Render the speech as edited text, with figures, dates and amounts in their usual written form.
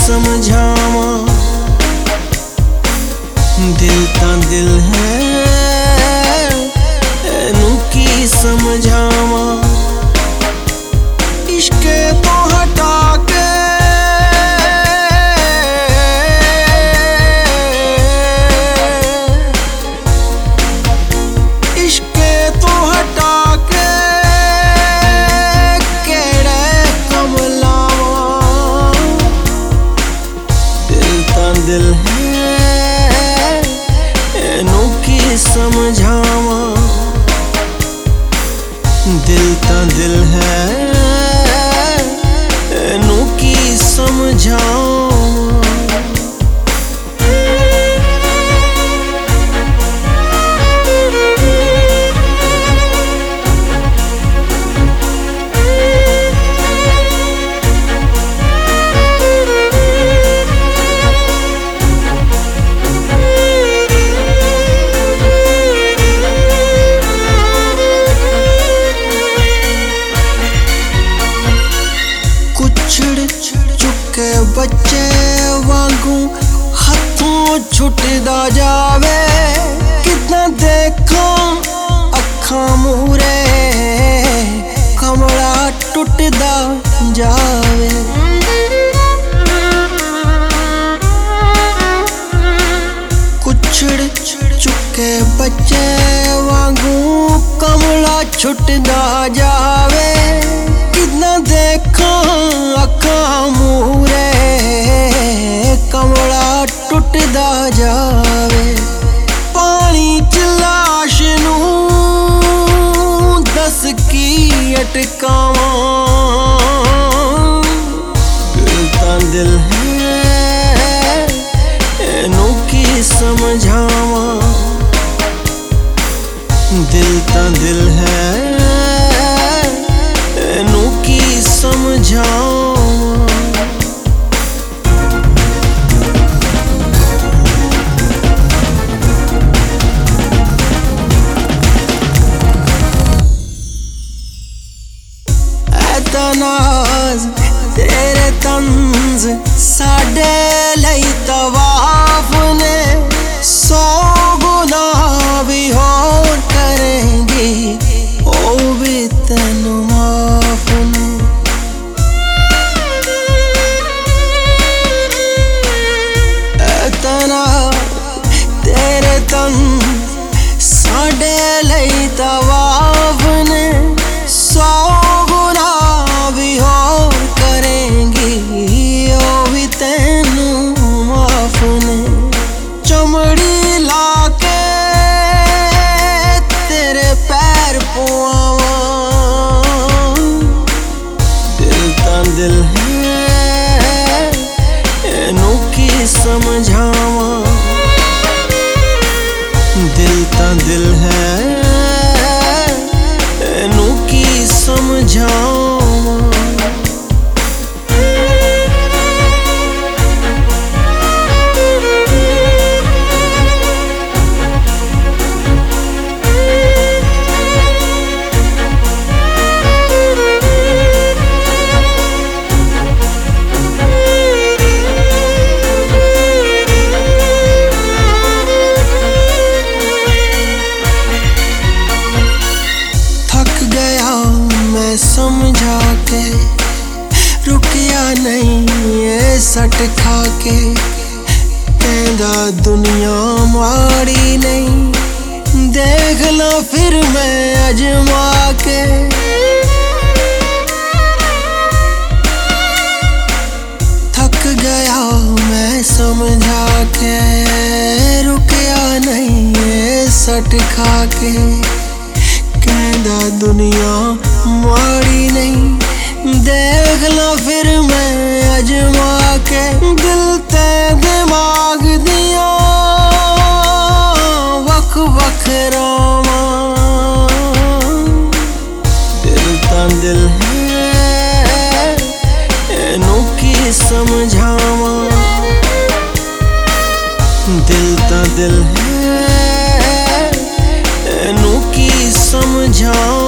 समझावा, दिल तां दिल है एनू की समझावा। इश्क तो हटा के दिल है एनू की समझावा, दिल तां दिल है एनू की समझावा। चुके बच्चे वांगू हाथों छुटदा जावे, कितना देखो अखा मूरे कमला टुटदा जावे। कुछड़ चुके बच्चे वांगू कमला छुटदा जावे, कितना देखो अखा मूरे कमला टुटदा जावे। पानी च लाश नू दस की अटकावा, दिल तां दिल है एनू की समझावा, दिल तां दिल है एनू की समझावा। नाज तेरे तंज साडे लई तवाफ ने, 100 गुना भी होर करेंगी ओ भी तैनू माफ ने। इतना तेरे तंज साडे लई तवाफ ने, 100 चमड़ी लाके तेरे पैर पुआवा, दिल तां दिल है एनू की समझावा, दिल तां दिल है एनू की समझावा। समझा के रुकिया नहीं ये सट खा के, कहंदा दुनिया माड़ी नहीं देख लो फिर मैं अजमा के। थक गया मैं समझा के रुकिया नहीं ये सट खा के, कहंदा दुनिया माड़ी नहीं देख लो फिर मैं अजमा के। दिल ते दिमाग दिया वख वख रावा, दिल तां दिल है एनू की समझावा, दिल तां दिल है एनू की समझावा।